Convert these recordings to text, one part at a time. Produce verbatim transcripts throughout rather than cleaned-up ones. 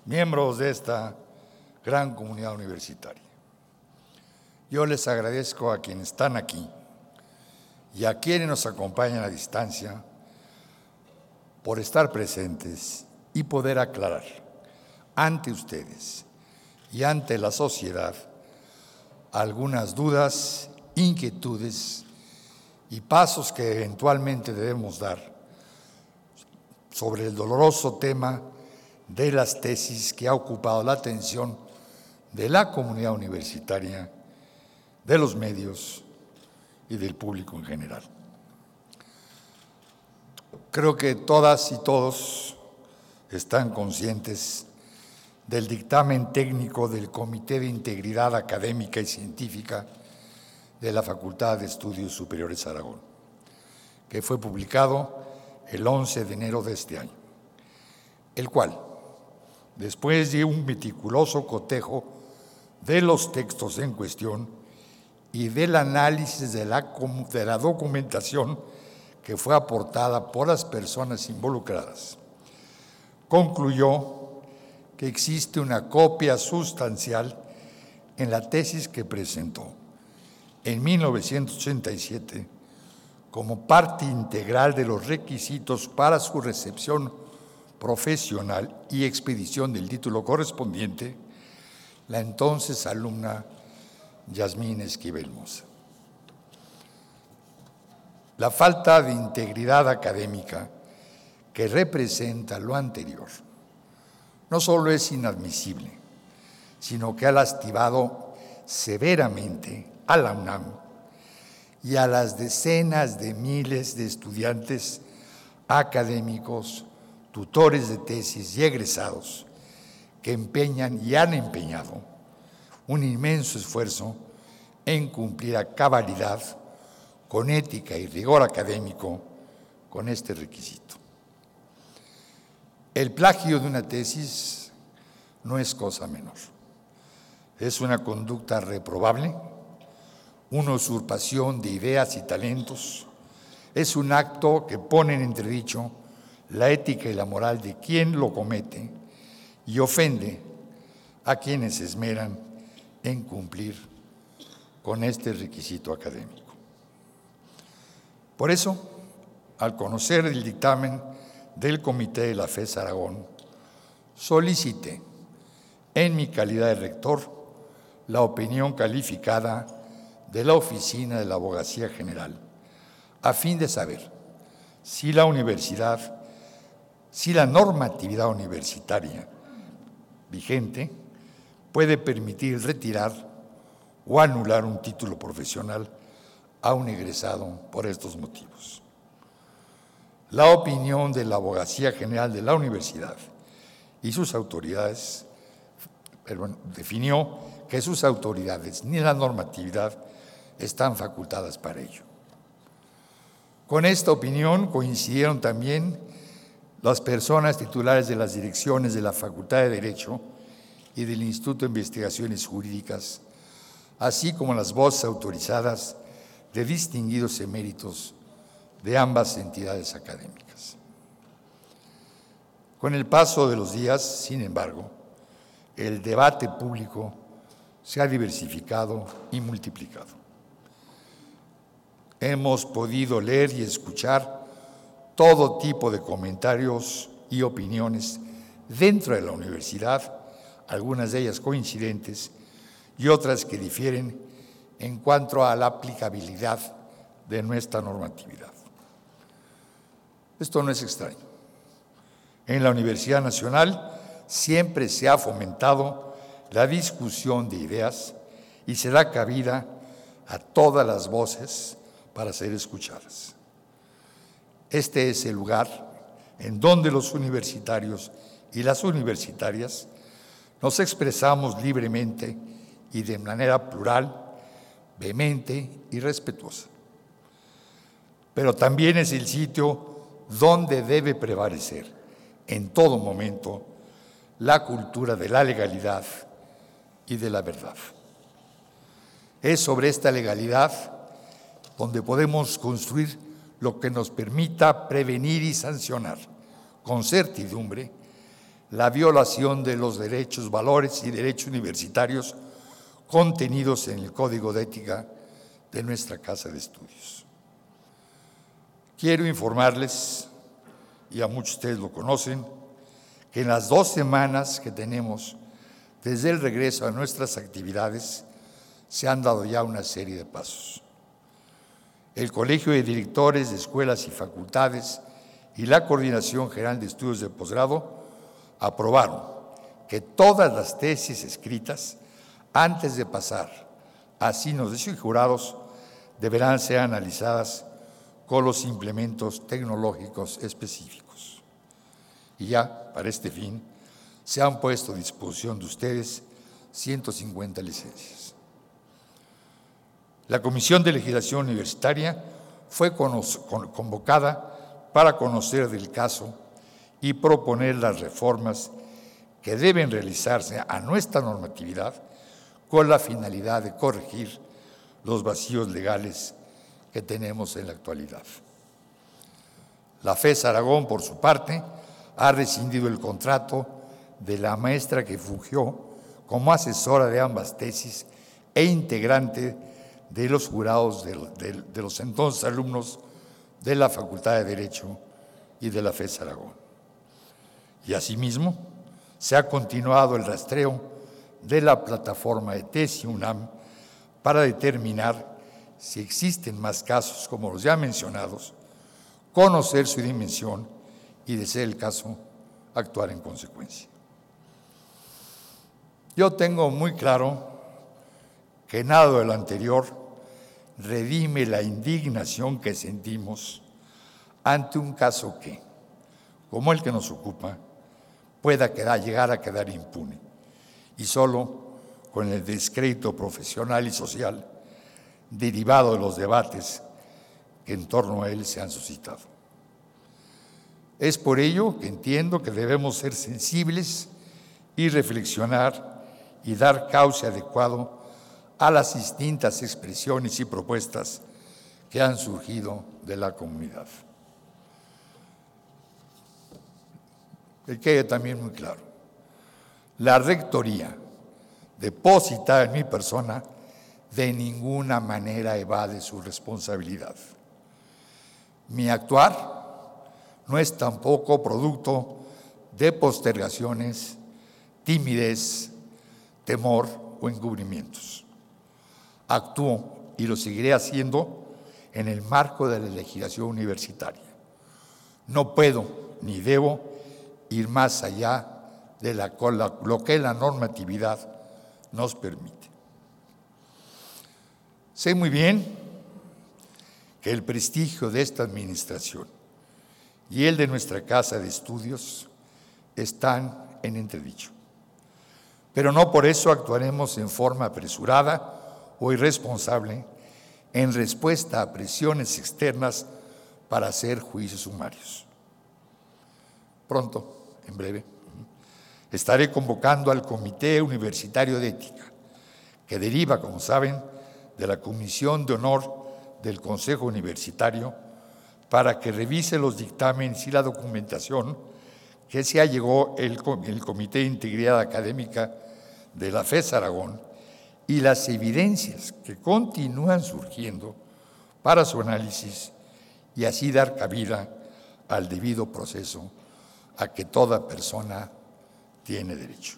miembros de esta gran comunidad universitaria. Yo les agradezco a quienes están aquí y a quienes nos acompañan a distancia por estar presentes y poder aclarar ante ustedes y ante la sociedad algunas dudas, inquietudes y pasos que eventualmente debemos dar sobre el doloroso tema de las tesis que ha ocupado la atención de la comunidad universitaria, de los medios y del público en general. Creo que todas y todos están conscientes del dictamen técnico del Comité de Integridad Académica y Científica de la Facultad de Estudios Superiores Aragón, que fue publicado el once de enero de este año, el cual, después de un meticuloso cotejo de los textos en cuestión y del análisis de la, de la documentación que fue aportada por las personas involucradas, concluyó que existe una copia sustancial en la tesis que presentó en mil novecientos ochenta y siete como parte integral de los requisitos para su recepción profesional y expedición del título correspondiente, la entonces alumna Yasmín Esquivel Moza. La falta de integridad académica que representa lo anterior no solo es inadmisible, sino que ha lastimado severamente a la UNAM y a las decenas de miles de estudiantes académicos, tutores de tesis y egresados que empeñan y han empeñado un inmenso esfuerzo en cumplir a cabalidad, con ética y rigor académico, con este requisito. El plagio de una tesis no es cosa menor. Es una conducta reprobable, una usurpación de ideas y talentos, es un acto que pone en entredicho la ética y la moral de quien lo comete y ofende a quienes se esmeran en cumplir con este requisito académico. Por eso, al conocer el dictamen del Comité de la FES Aragón, solicité, en mi calidad de rector, la opinión calificada de la Oficina de la Abogacía General, a fin de saber si la universidad, si la normatividad universitaria vigente puede permitir retirar o anular un título profesional a un egresado por estos motivos. La opinión de la Abogacía General de la Universidad y sus autoridades perdón, definió que sus autoridades ni la normatividad están facultadas para ello. Con esta opinión coincidieron también las personas titulares de las direcciones de la Facultad de Derecho y del Instituto de Investigaciones Jurídicas, así como las voces autorizadas de distinguidos eméritos de ambas entidades académicas. Con el paso de los días, sin embargo, el debate público se ha diversificado y multiplicado. Hemos podido leer y escuchar todo tipo de comentarios y opiniones dentro de la universidad, algunas de ellas coincidentes y otras que difieren en cuanto a la aplicabilidad de nuestra normatividad. Esto no es extraño. En la Universidad Nacional siempre se ha fomentado la discusión de ideas y se da cabida a todas las voces para ser escuchadas. Este es el lugar en donde los universitarios y las universitarias nos expresamos libremente y de manera plural, vehemente y respetuosa. Pero también es el sitio donde debe prevalecer en todo momento la cultura de la legalidad y de la verdad. Es sobre esta legalidad donde podemos construir lo que nos permita prevenir y sancionar con certidumbre la violación de los derechos, valores y derechos universitarios contenidos en el Código de Ética de nuestra Casa de Estudios. Quiero informarles, y a muchos de ustedes lo conocen, que en las dos semanas que tenemos desde el regreso a nuestras actividades se han dado ya una serie de pasos. El Colegio de Directores de Escuelas y Facultades y la Coordinación General de Estudios de Posgrado aprobaron que todas las tesis escritas, antes de pasar a sínodos y jurados, deberán ser analizadas con los implementos tecnológicos específicos. Y ya, para este fin, se han puesto a disposición de ustedes ciento cincuenta licencias. La Comisión de Legislación Universitaria fue convocada para conocer del caso y proponer las reformas que deben realizarse a nuestra normatividad con la finalidad de corregir los vacíos legales que tenemos en la actualidad. La FES Aragón, por su parte, ha rescindido el contrato de la maestra que fungió como asesora de ambas tesis e integrante de los jurados de, de, de los entonces alumnos de la Facultad de Derecho y de la FES Aragón. Y asimismo, se ha continuado el rastreo de la plataforma de Tesis UNAM para determinar si existen más casos como los ya mencionados, conocer su dimensión y, de ser el caso, actuar en consecuencia. Yo tengo muy claro que nada de lo anterior redime la indignación que sentimos ante un caso que, como el que nos ocupa, pueda quedar, llegar a quedar impune, y solo con el descrédito profesional y social derivado de los debates que en torno a él se han suscitado. Es por ello que entiendo que debemos ser sensibles y reflexionar y dar cauce adecuado a las distintas expresiones y propuestas que han surgido de la comunidad. Que quede también muy claro, la rectoría depositada en mi persona de ninguna manera evade su responsabilidad. Mi actuar no es tampoco producto de postergaciones, timidez, temor o encubrimientos. Actúo y lo seguiré haciendo en el marco de la legislación universitaria. No puedo ni debo ir más allá de la, lo que la normatividad nos permite. Sé muy bien que el prestigio de esta administración y el de nuestra Casa de Estudios están en entredicho, pero no por eso actuaremos en forma apresurada o irresponsable en respuesta a presiones externas para hacer juicios sumarios. Pronto, en breve, estaré convocando al Comité Universitario de Ética, que deriva, como saben, de la Comisión de Honor del Consejo Universitario, para que revise los dictámenes y la documentación que se allegó el, el Comité de Integridad Académica de la FES Aragón y las evidencias que continúan surgiendo para su análisis y así dar cabida al debido proceso a que toda persona tiene derecho.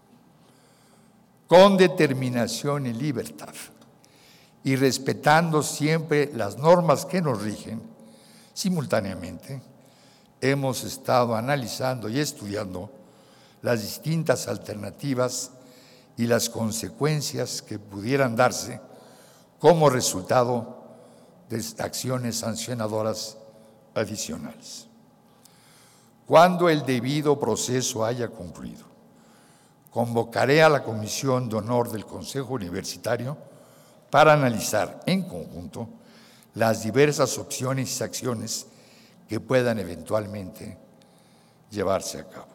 Con determinación y libertad, y respetando siempre las normas que nos rigen, simultáneamente hemos estado analizando y estudiando las distintas alternativas y las consecuencias que pudieran darse como resultado de acciones sancionadoras adicionales. Cuando el debido proceso haya concluido, convocaré a la Comisión de Honor del Consejo Universitario para analizar en conjunto las diversas opciones y acciones que puedan eventualmente llevarse a cabo.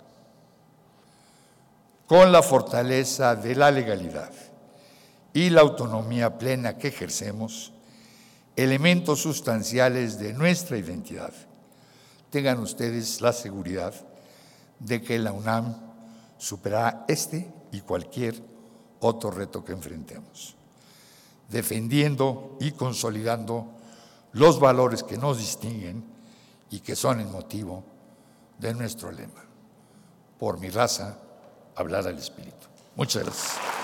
Con la fortaleza de la legalidad y la autonomía plena que ejercemos, elementos sustanciales de nuestra identidad, tengan ustedes la seguridad de que la UNAM superará este y cualquier otro reto que enfrentemos, defendiendo y consolidando los valores que nos distinguen y que son el motivo de nuestro lema: por mi raza, hablar al Espíritu. Muchas gracias.